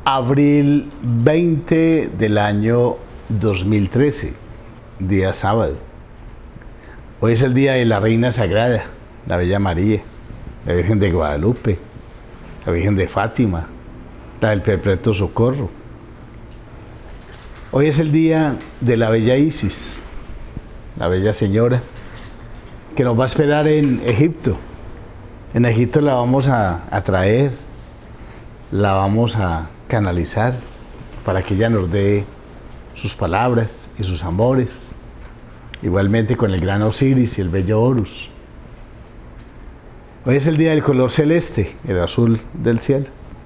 Abril 20 del año 2013, día sábado. Hoy es el día de la Reina Sagrada, la Bella María, la Virgen de Guadalupe, la Virgen de Fátima, la del Perpetuo Socorro. Hoy es el día de la Bella Isis, la Bella Señora, que nos va a esperar en Egipto. En Egipto la vamos a traer, la vamos a canalizar para que ella nos dé sus palabras y sus amores, igualmente con el gran Osiris y el bello Horus. Hoy es el día del color celeste, el azul del cielo,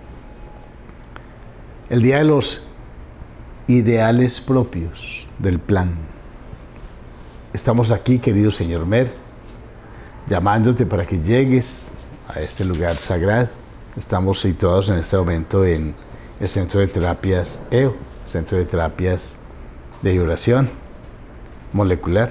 el día de los ideales propios del plan. Estamos aquí, querido señor Mer, llamándote para que llegues a este lugar sagrado. Estamos situados en este momento en el Centro de Terapias EO, Centro de Terapias de Vibración Molecular.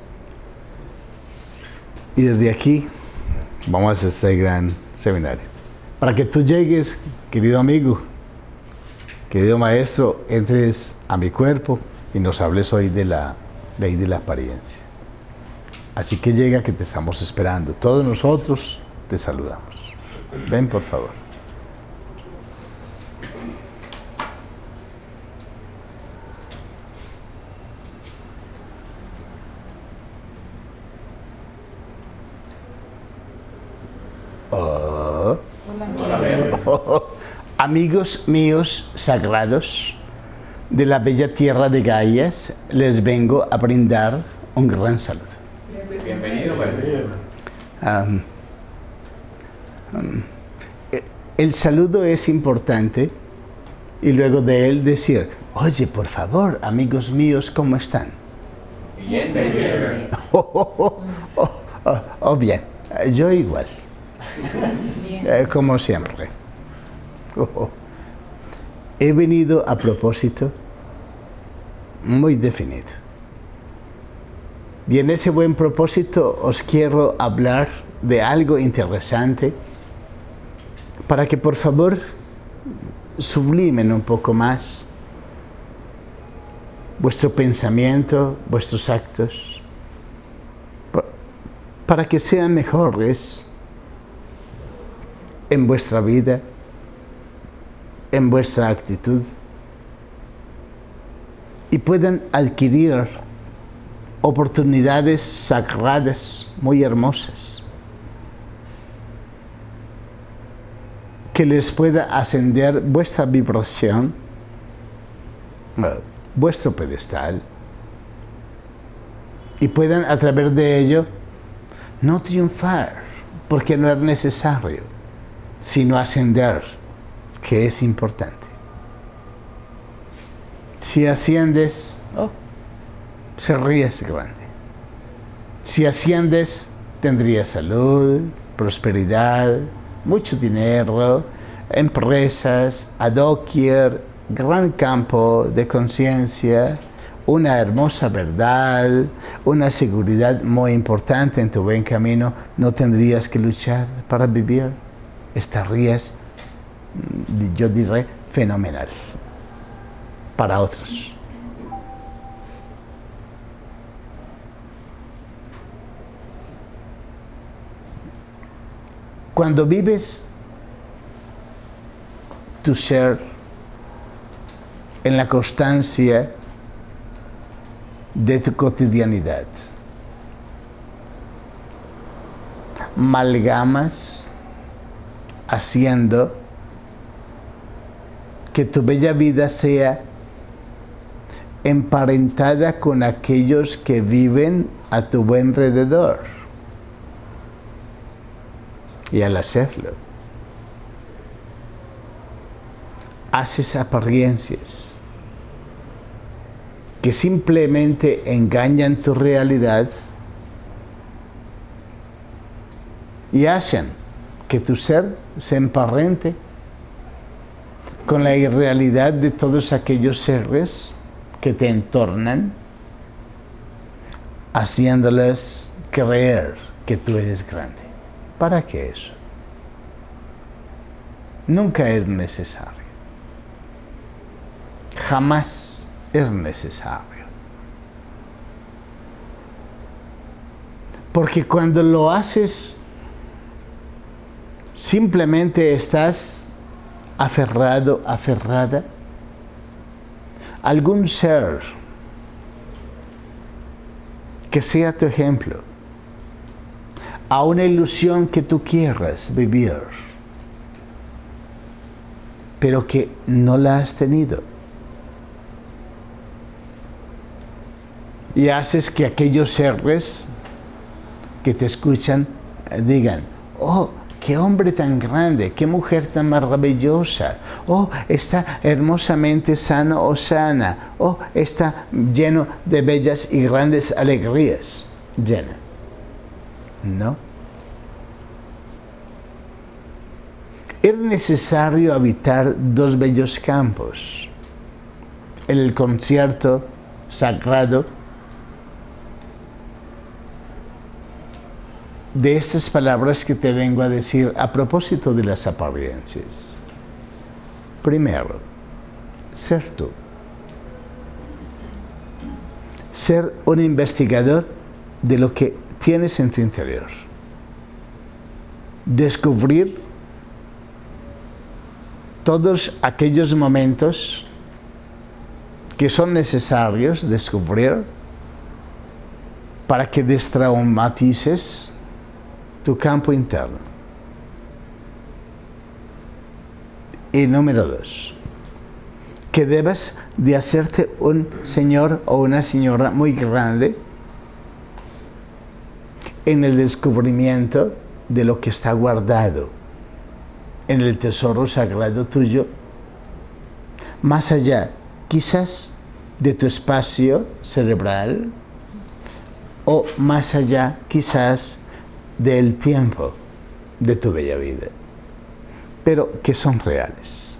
Y desde aquí vamos a hacer este gran seminario. Para que tú llegues, querido amigo, querido maestro, entres a mi cuerpo y nos hables hoy de la ley de la apariencia. Así que llega, que te estamos esperando. Todos nosotros te saludamos. Ven, por favor. Amigos míos sagrados de la bella tierra de Gaias, les vengo a brindar un gran saludo. Bienvenido. El saludo es importante y luego de él decir: oye, por favor, amigos míos, ¿cómo están? Bien. Bien, yo igual, como siempre. He venido a propósito muy definido. Y en ese buen propósito os quiero hablar de algo interesante para que por favor sublimen un poco más vuestro pensamiento, vuestros actos, para que sean mejores en vuestra vida, en vuestra actitud, y puedan adquirir oportunidades sagradas muy hermosas que les pueda ascender vuestra vibración, vuestro pedestal, y puedan a través de ello no triunfar, porque no es necesario, sino ascender, que es importante. Si asciendes, serías grande. Si asciendes, tendrías salud, prosperidad, mucho dinero, empresas, doquier, gran campo de conciencia, una hermosa verdad, una seguridad muy importante en tu buen camino. No tendrías que luchar para vivir. Estarías, yo diré, fenomenal para otros. Cuando vives tu ser en la constancia de tu cotidianidad, amalgamas haciendo que tu bella vida sea emparentada con aquellos que viven a tu buen alrededor. Y al hacerlo, haces apariencias que simplemente engañan tu realidad y hacen que tu ser se emparente con la irrealidad de todos aquellos seres que te entornan, haciéndoles creer que tú eres grande. ¿Para qué eso? Nunca es necesario. jamás es necesario. Porque cuando lo haces, simplemente estás aferrado, aferrada a algún ser que sea tu ejemplo, a una ilusión que tú quieras vivir, pero que no la has tenido. Y haces que aquellos seres que te escuchan digan: oh, qué hombre tan grande, qué mujer tan maravillosa, oh, está hermosamente sano o sana, oh, está lleno de bellas y grandes alegrías. Llena. No. Es necesario habitar dos bellos campos: en el concierto sagrado de estas palabras que te vengo a decir a propósito de las apariencias. Primero, ser tú. Ser un investigador de lo que tienes en tu interior. Descubrir todos aquellos momentos que son necesarios descubrir para que destraumatices tu campo interno. Y número 2, que debas de hacerte un señor o una señora muy grande en el descubrimiento de lo que está guardado en el tesoro sagrado tuyo, más allá quizás de tu espacio cerebral o más allá quizás del tiempo de tu bella vida, pero que son reales.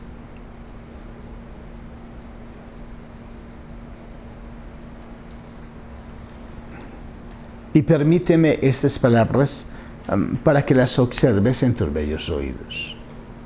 Y permíteme estas palabras para que las observes en tus bellos oídos.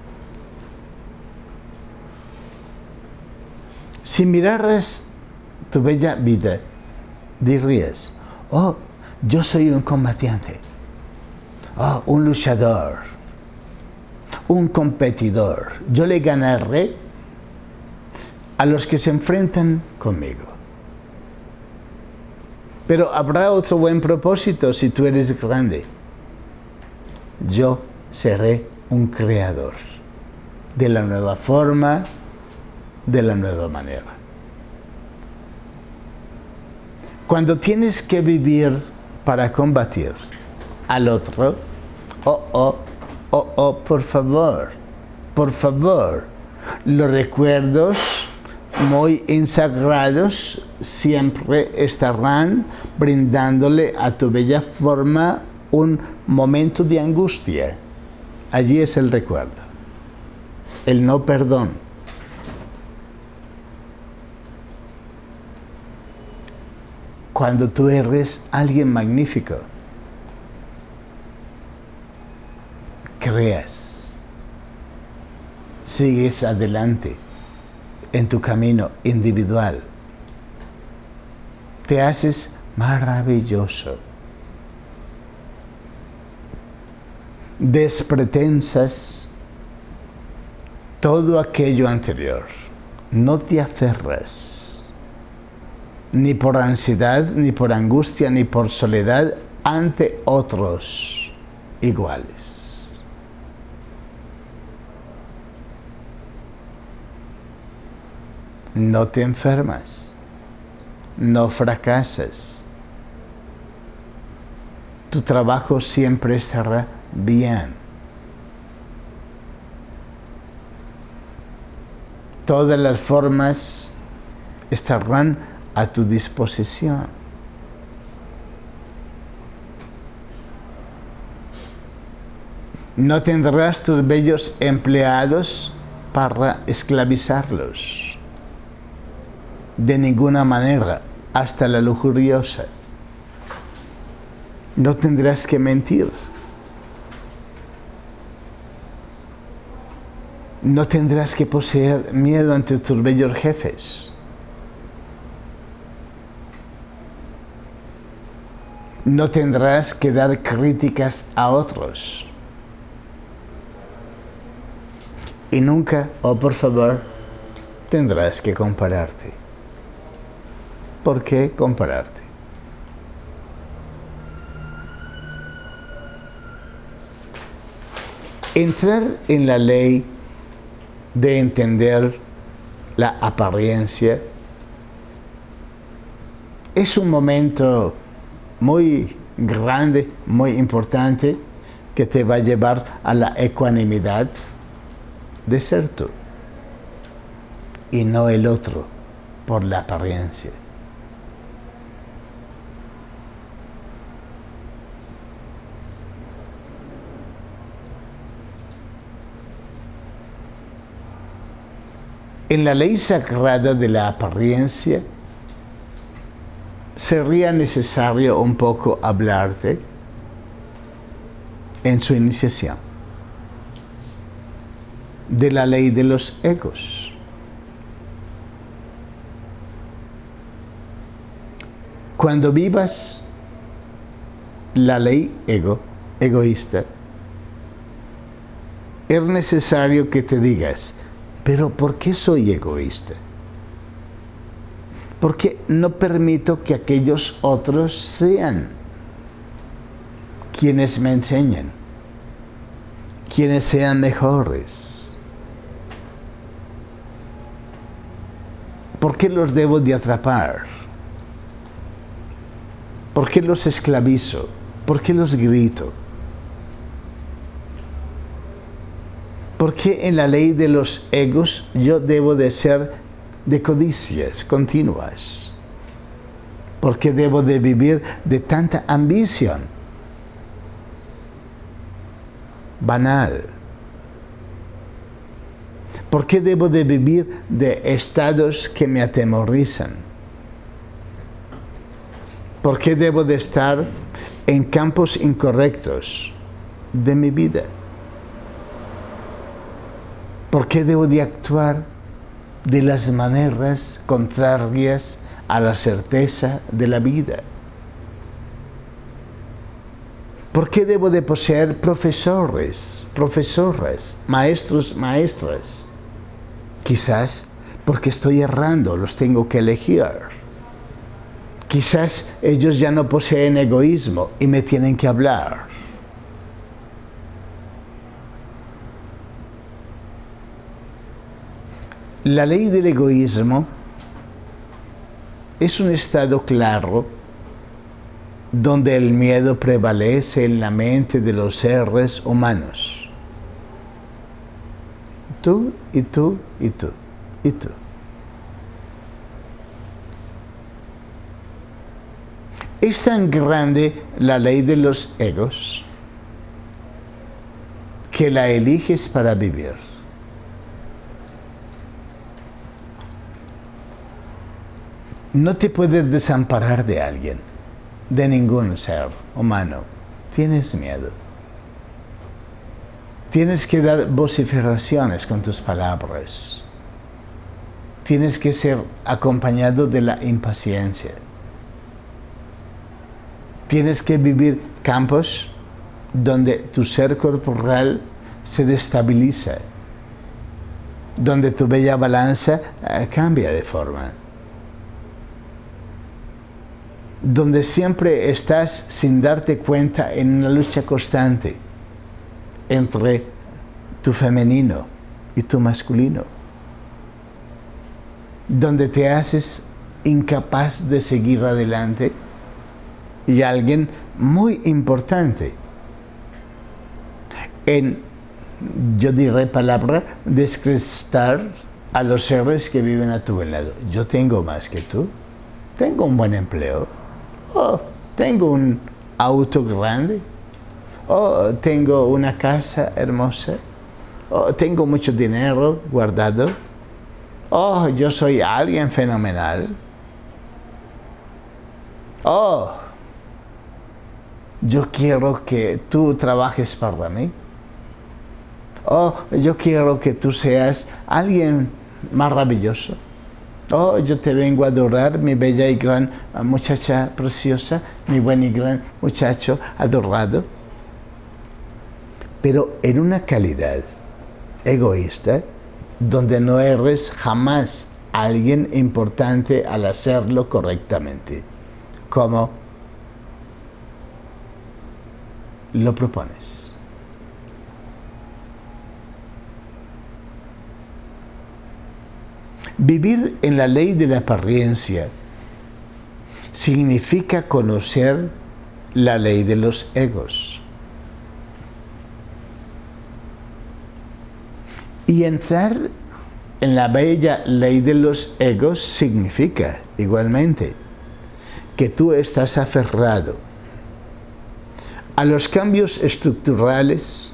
Si miraras tu bella vida, dirías: oh, yo soy un combatiente, oh, un luchador, un competidor. Yo le ganaré a los que se enfrentan conmigo. Pero habrá otro buen propósito si tú eres grande. Yo seré un creador de la nueva forma, de la nueva manera. Cuando tienes que vivir para combatir al otro, por favor, los recuerdos muy insagrados siempre estarán brindándole a tu bella forma un momento de angustia. Allí es el recuerdo, el no perdón. Cuando tú eres alguien magnífico, creas, sigues adelante en tu camino individual, te haces maravilloso, despretensas todo aquello anterior, no te aferras ni por ansiedad, ni por angustia, ni por soledad ante otros iguales. No te enfermas, no fracasas. Tu trabajo siempre estará bien. Todas las formas estarán a tu disposición. No tendrás tus bellos empleados para esclavizarlos de ninguna manera, hasta la lujuriosa. No tendrás que mentir. No tendrás que poseer miedo ante tus bellos jefes. No tendrás que dar críticas a otros. Y nunca, por favor, tendrás que compararte. ¿Por qué compararte? Entrar en la ley de entender la apariencia es un momento muy grande, muy importante, que te va a llevar a la ecuanimidad de ser tú y no el otro por la apariencia. En la ley sagrada de la apariencia sería necesario un poco hablarte en su iniciación de la ley de los egos. Cuando vivas la ley egoísta, es necesario que te digas: ¿pero por qué soy egoísta? Porque no permito que aquellos otros sean quienes me enseñen, quienes sean mejores. ¿Por qué los debo de atrapar? ¿Por qué los esclavizo? ¿Por qué los grito? ¿Por qué en la ley de los egos yo debo de ser de codicias continuas? ¿Por qué debo de vivir de tanta ambición banal? ¿Por qué debo de vivir de estados que me atemorizan? ¿Por qué debo de estar en campos incorrectos de mi vida? ¿Por qué debo de actuar de las maneras contrarias a la certeza de la vida? ¿Por qué debo de poseer profesores, profesoras, maestros, maestras? Quizás porque estoy errando, los tengo que elegir. Quizás ellos ya no poseen egoísmo y me tienen que hablar. La ley del egoísmo es un estado claro donde el miedo prevalece en la mente de los seres humanos. Tú y tú y tú y tú. Es tan grande la ley de los egos que la eliges para vivir. No te puedes desamparar de alguien, de ningún ser humano. Tienes miedo. Tienes que dar vociferaciones con tus palabras. Tienes que ser acompañado de la impaciencia. Tienes que vivir campos donde tu ser corporal se destabiliza, donde tu bella balanza cambia de forma, donde siempre estás sin darte cuenta en una lucha constante entre tu femenino y tu masculino, donde te haces incapaz de seguir adelante y alguien muy importante en, yo diré palabra, descrestar a los seres que viven a tu lado. Yo tengo más que tú, tengo un buen empleo, tengo un auto grande, tengo una casa hermosa, tengo mucho dinero guardado, yo soy alguien fenomenal, yo quiero que tú trabajes para mí, Oh, yo quiero que tú seas alguien maravilloso. Oh, yo te vengo a adorar, mi bella y gran muchacha preciosa, mi buen y gran muchacho adorado. Pero en una calidad egoísta, donde no eres jamás alguien importante al hacerlo correctamente. ¿Cómo lo propones? Vivir en la ley de la apariencia significa conocer la ley de los egos. Y entrar en la bella ley de los egos significa, igualmente, que tú estás aferrado a los cambios estructurales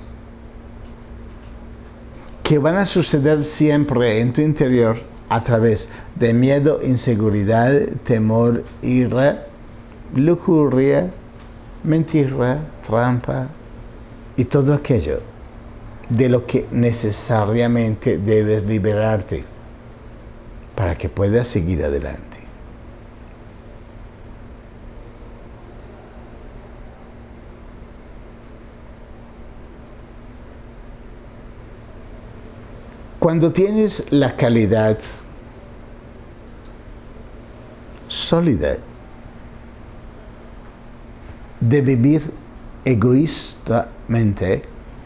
que van a suceder siempre en tu interior a través de miedo, inseguridad, temor, ira, lujuria, mentira, trampa y todo aquello de lo que necesariamente debes liberarte para que puedas seguir adelante. Cuando tienes la calidad sólida de vivir egoístamente,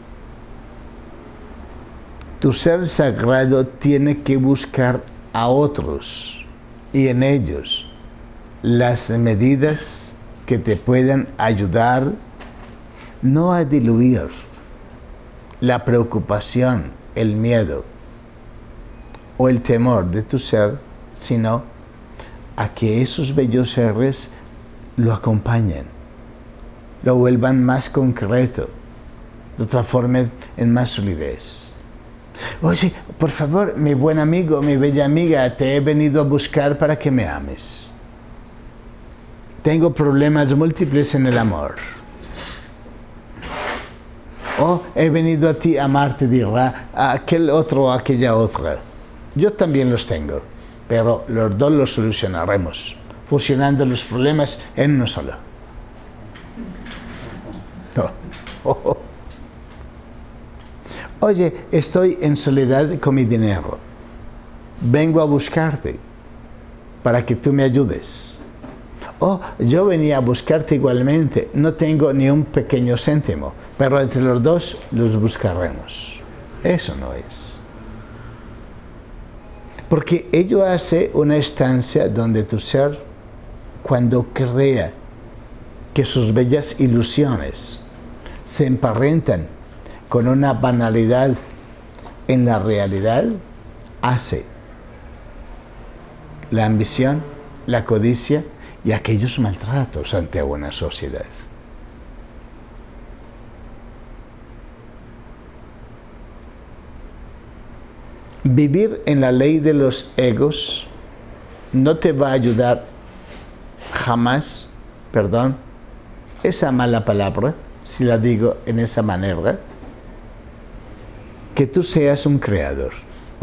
tu ser sagrado tiene que buscar a otros y en ellos las medidas que te puedan ayudar no a diluir la preocupación, el miedo o el temor de tu ser, sino a que esos bellos seres lo acompañen, lo vuelvan más concreto, lo transformen en más solidez. Oye, por favor, mi buen amigo, mi bella amiga, te he venido a buscar para que me ames. Tengo problemas múltiples en el amor. Oh, he venido a ti a amarte, dirá aquel otro o aquella otra. Yo también los tengo, pero los dos los solucionaremos, fusionando los problemas en uno solo. Oh, oh, oh. Oye, estoy en soledad con mi dinero. Vengo a buscarte para que tú me ayudes. Oh, yo venía a buscarte igualmente. No tengo ni un pequeño céntimo, pero entre los dos los buscaremos. Eso no es. Porque ello hace una estancia donde tu ser, cuando crea que sus bellas ilusiones se emparentan con una banalidad en la realidad, hace la ambición, la codicia y aquellos maltratos ante una sociedad. Vivir en la ley de los egos no te va a ayudar jamás, perdón, esa mala palabra, si la digo en esa manera, que tú seas un creador.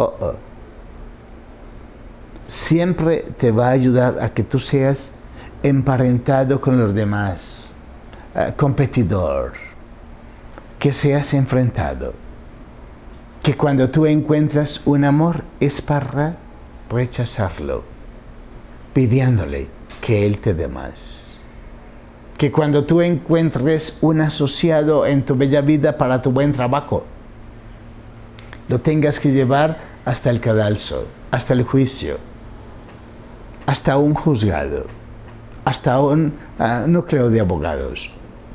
Siempre te va a ayudar a que tú seas emparentado con los demás, competidor, que seas enfrentado, que cuando tú encuentras un amor es para rechazarlo, pidiéndole que él te dé más. Que cuando tú encuentres un asociado en tu bella vida para tu buen trabajo, lo tengas que llevar hasta el cadalso, hasta el juicio, hasta un juzgado, hasta un núcleo de abogados.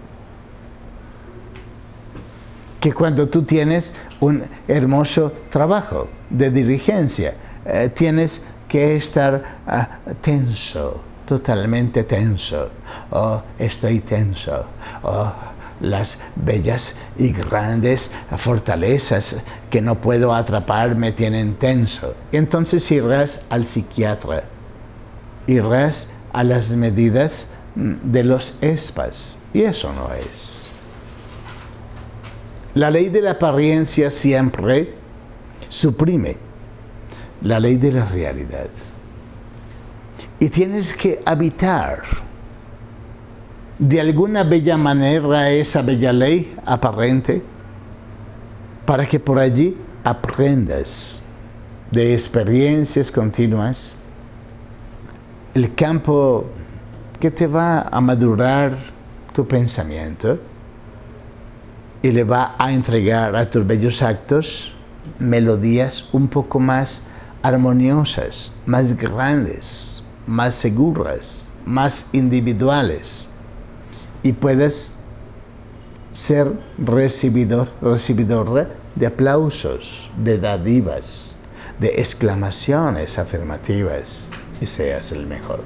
Que cuando tú tienes un hermoso trabajo de dirigencia, tienes que estar tenso, totalmente tenso. Oh, estoy tenso. Oh, las bellas y grandes fortalezas que no puedo atrapar me tienen tenso. Y entonces irás al psiquiatra, irás a las medidas de los ESPAs, y eso no es. La ley de la apariencia siempre suprime la ley de la realidad. Y tienes que habitar de alguna bella manera esa bella ley aparente para que por allí aprendas de experiencias continuas el campo que te va a madurar tu pensamiento y le va a entregar a tus bellos actos melodías un poco más armoniosas, más grandes, más seguras, más individuales, y puedes ser recibidor de aplausos, de dádivas, de exclamaciones afirmativas, y seas el mejor.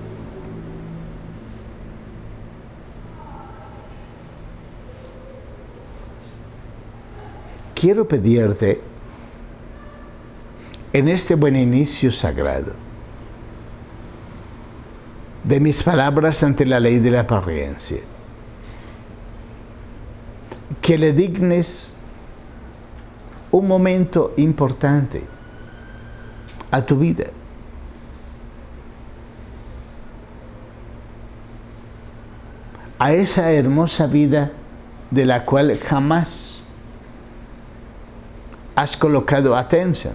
Quiero pedirte, en este buen inicio sagrado, de mis palabras ante la ley de la apariencia, que le dignes un momento importante a tu vida. A esa hermosa vida de la cual jamás has colocado atención.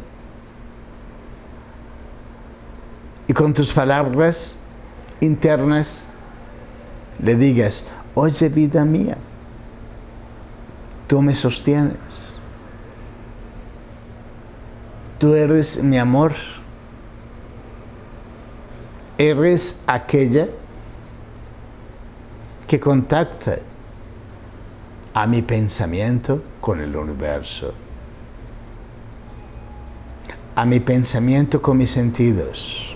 Y con tus palabras internas le digas: oye, vida mía, tú me sostienes. Tú eres mi amor. Eres aquella que contacta a mi pensamiento con el universo, a mi pensamiento con mis sentidos,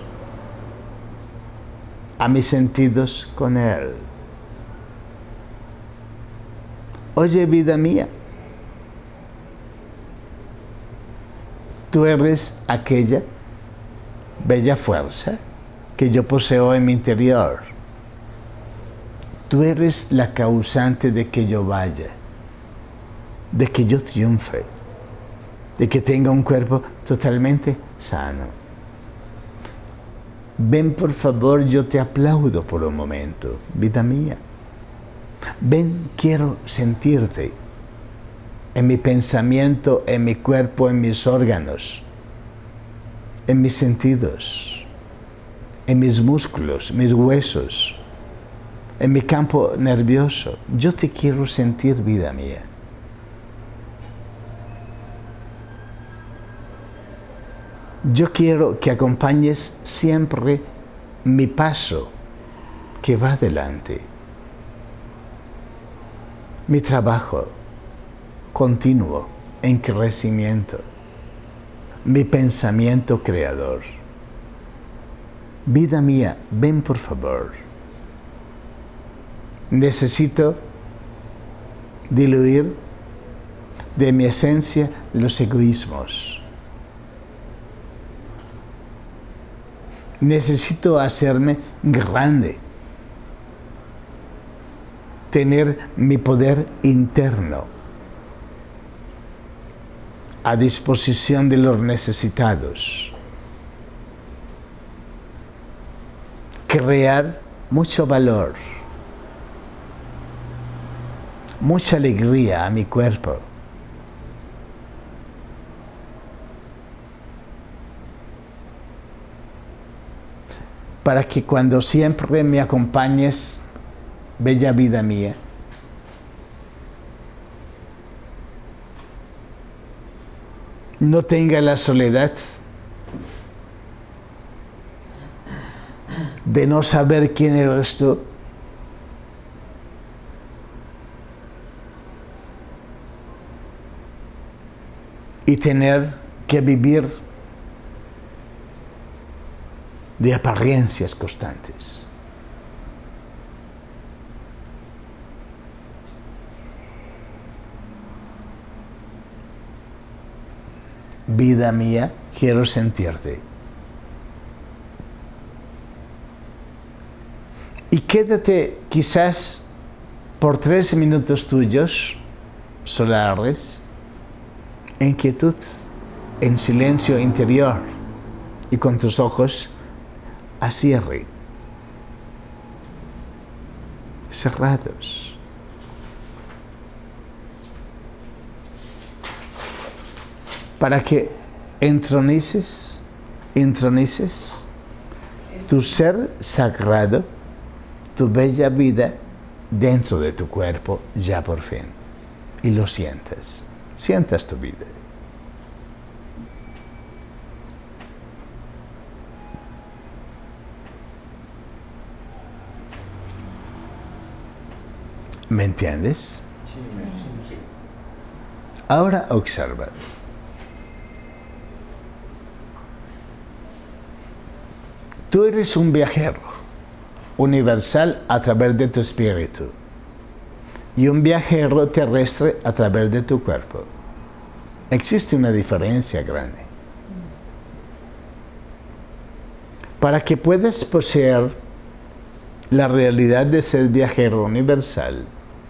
a mis sentidos con Él. Oye, vida mía, tú eres aquella bella fuerza que yo poseo en mi interior. Tú eres la causante de que yo vaya, de que yo triunfe, de que tenga un cuerpo totalmente sano. Ven, por favor, yo te aplaudo por un momento, vida mía. Ven, quiero sentirte en mi pensamiento, en mi cuerpo, en mis órganos, en mis sentidos, en mis músculos, mis huesos, en mi campo nervioso. Yo te quiero sentir, vida mía. Yo quiero que acompañes siempre mi paso que va adelante, mi trabajo continuo en crecimiento, mi pensamiento creador. Vida mía, ven por favor. Necesito diluir de mi esencia los egoísmos. Necesito hacerme grande, tener mi poder interno a disposición de los necesitados, crear mucho valor, mucha alegría a mi cuerpo. Para que cuando siempre me acompañes, bella vida mía, no tenga la soledad de no saber quién eres tú, y tener que vivir de apariencias constantes. Vida mía, quiero sentirte. Y quédate quizás por 3 minutos tuyos solares en quietud, en silencio interior y con tus ojos a cierre, cerrados. Para que entronices tu ser sagrado, tu bella vida dentro de tu cuerpo ya por fin. Y lo sientas tu vida. ¿Me entiendes? Sí. Ahora observa. Tú eres un viajero universal a través de tu espíritu y un viajero terrestre a través de tu cuerpo. Existe una diferencia grande. Para que puedas poseer la realidad de ser viajero universal,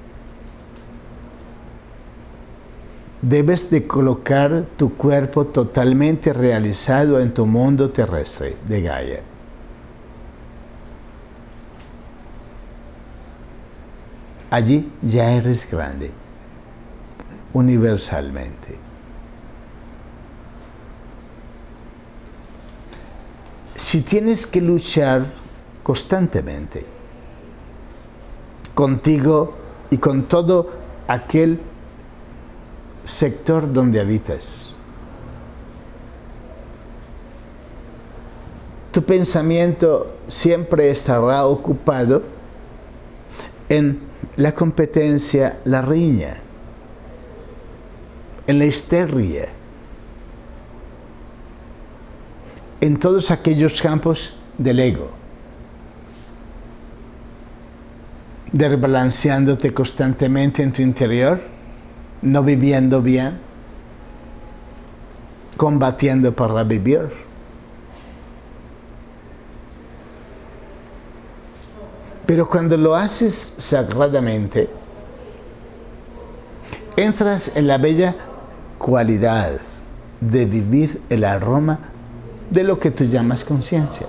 debes de colocar tu cuerpo totalmente realizado en tu mundo terrestre de Gaia. Allí ya eres grande, universalmente. Si tienes que luchar constantemente contigo y con todo aquel sector donde habitas, tu pensamiento siempre estará ocupado en la competencia, la riña, en la histeria, en todos aquellos campos del ego, desbalanceándote constantemente en tu interior, no viviendo bien, combatiendo para vivir. Pero cuando lo haces sagradamente, entras en la bella cualidad de vivir el aroma de lo que tú llamas conciencia.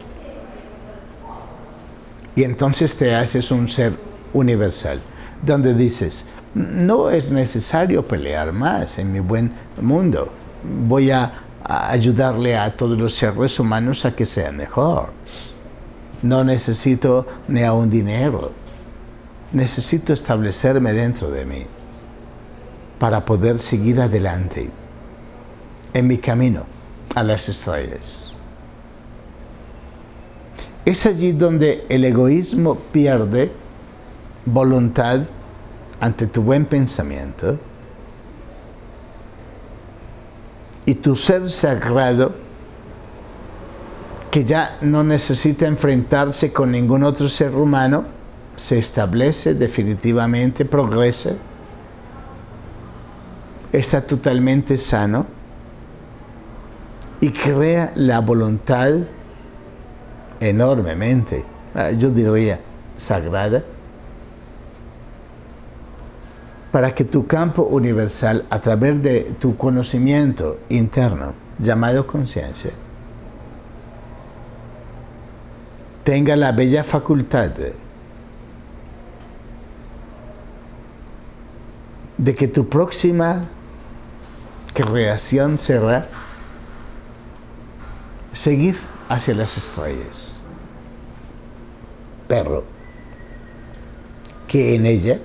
Y entonces te haces un ser universal, donde dices, no es necesario pelear más en mi buen mundo. Voy a ayudarle a todos los seres humanos a que sean mejor. No necesito ni aún dinero. Necesito establecerme dentro de mí para poder seguir adelante en mi camino a las estrellas. Es allí donde el egoísmo pierde voluntad ante tu buen pensamiento y tu ser sagrado, que ya no necesita enfrentarse con ningún otro ser humano, se establece definitivamente, progresa, está totalmente sano y crea la voluntad enormemente, yo diría sagrada, para que tu campo universal, a través de tu conocimiento interno, llamado conciencia, tenga la bella facultad de que tu próxima creación será seguir hacia las estrellas, pero que en ella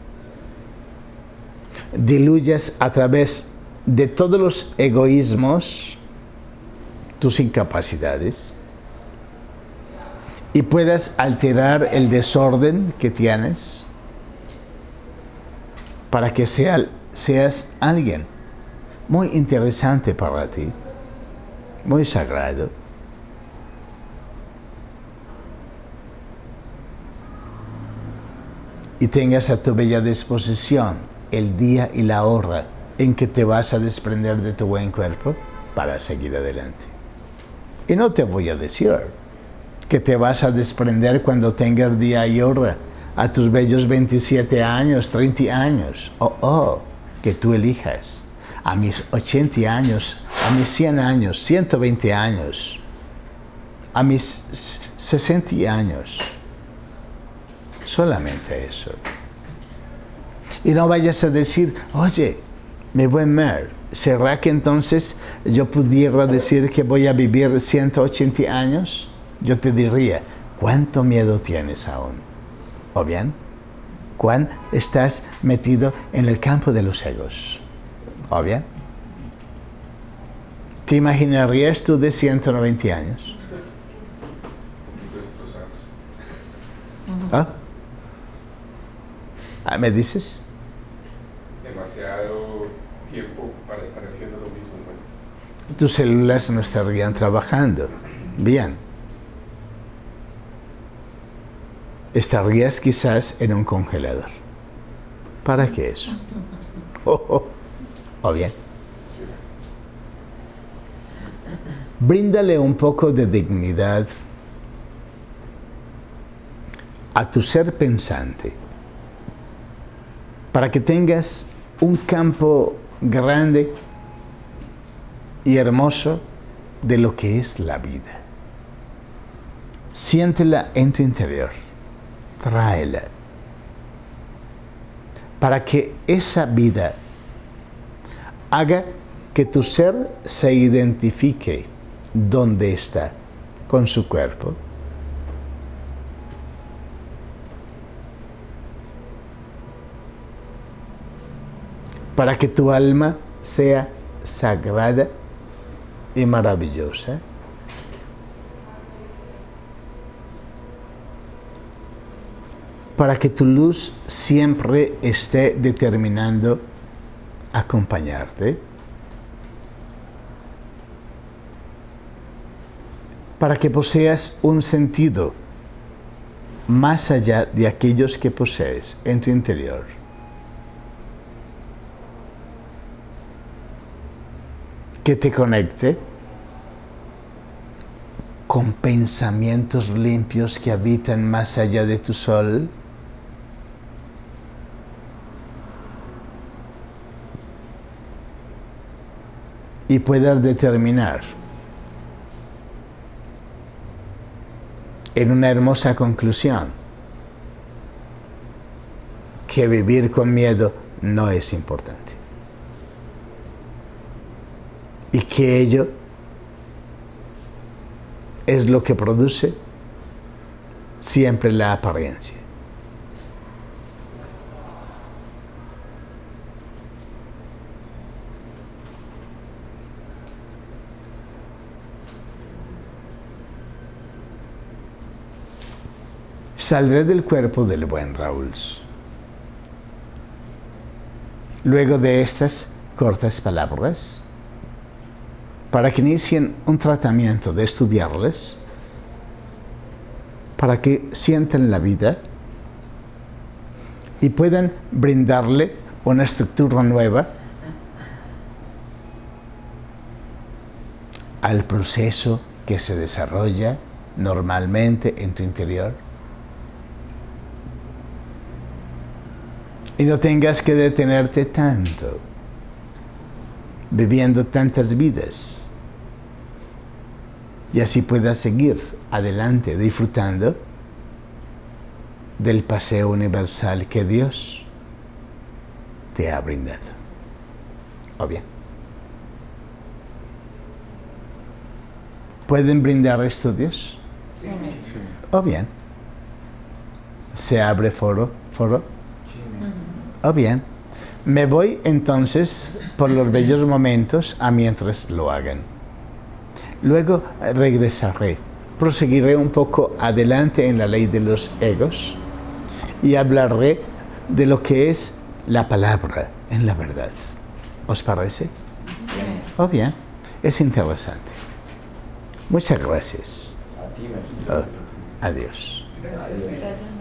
diluyas a través de todos los egoísmos tus incapacidades y puedas alterar el desorden que tienes para que seas alguien muy interesante para ti, muy sagrado. Y tengas a tu bella disposición el día y la hora en que te vas a desprender de tu buen cuerpo para seguir adelante. Y no te voy a decir que te vas a desprender cuando tengas día y hora a tus bellos 27 años, 30 años. Que tú elijas. A mis 80 años, a mis 100 años, 120 años, a mis 60 años. Solamente eso. Y no vayas a decir, oye, mi buen Mer, ¿será que entonces yo pudiera decir que voy a vivir 180 años? Yo te diría, ¿cuánto miedo tienes aún? ¿O bien? ¿Cuán estás metido en el campo de los egos? ¿O bien? ¿Te imaginarías tú de 190 años? ¿Me dices? Demasiado tiempo para estar haciendo lo mismo, ¿no? Tus células no estarían trabajando. Bien. Estarías quizás en un congelador. ¿Para qué eso? ¿O bien? Bríndale un poco de dignidad a tu ser pensante, para que tengas un campo grande y hermoso de lo que es la vida. Siéntela en tu interior, tráela, para que esa vida haga que tu ser se identifique donde está, con su cuerpo. Para que tu alma sea sagrada y maravillosa. Para que tu luz siempre esté determinando acompañarte. Para que poseas un sentido más allá de aquellos que posees en tu interior. Que te conecte con pensamientos limpios que habitan más allá de tu sol. Y puedas determinar en una hermosa conclusión que vivir con miedo no es importante. Y que ello es lo que produce siempre la apariencia. Saldré del cuerpo del buen Raúl. Luego de estas cortas palabras, para que inicien un tratamiento de estudiarles, para que sientan la vida y puedan brindarle una estructura nueva al proceso que se desarrolla normalmente en tu interior. Y no tengas que detenerte tanto, viviendo tantas vidas. Y así puedas seguir adelante disfrutando del paseo universal que Dios te ha brindado. ¿O bien? ¿Pueden brindar estudios? Sí. ¿O bien? ¿Se abre foro? ¿O bien? Me voy entonces por los bellos momentos a mientras lo hagan. Luego regresaré, proseguiré un poco adelante en la ley de los egos y hablaré de lo que es la palabra en la verdad. ¿Os parece? Sí. ¿O bien? Es interesante. Muchas gracias. A ti, Mer. Adiós. Adiós. Gracias.